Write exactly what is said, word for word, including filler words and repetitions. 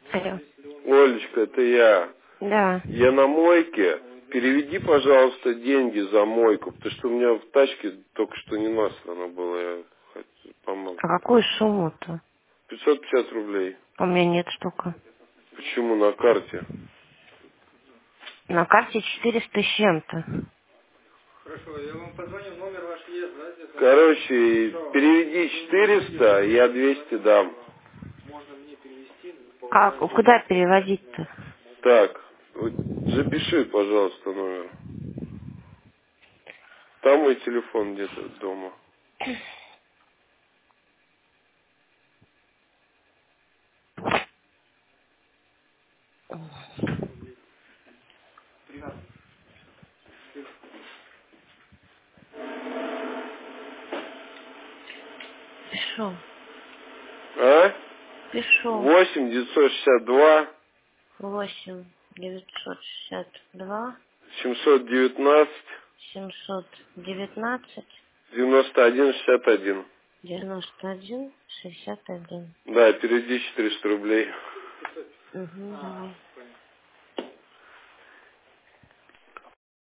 Алло. Олечка, это я. Да. Я на мойке. Переведи, пожалуйста, деньги за мойку, потому что у меня в тачке только что не насрано было. Я хочу помог. А какую сумму-то? пятьсот пятьдесят рублей. У меня нет штука. Почему на карте? На карте четыреста с чем-то. Хорошо, я вам позвоню, номер ваш есть, да? Здесь? Короче, переведи четыреста, я двести дам. Можно мне перевести? Как? Куда переводить-то? Так, вот запиши, пожалуйста, номер. Там мой телефон где-то дома. Пишу. А? Пишу. восемь девятьсот шестьдесят два Восемь девятьсот шестьдесят два семьсот девятнадцать семьсот девятнадцать девяносто один шестьдесят один. девяносто один шестьдесят один. Да, переведи четыреста рублей. Угу, давай.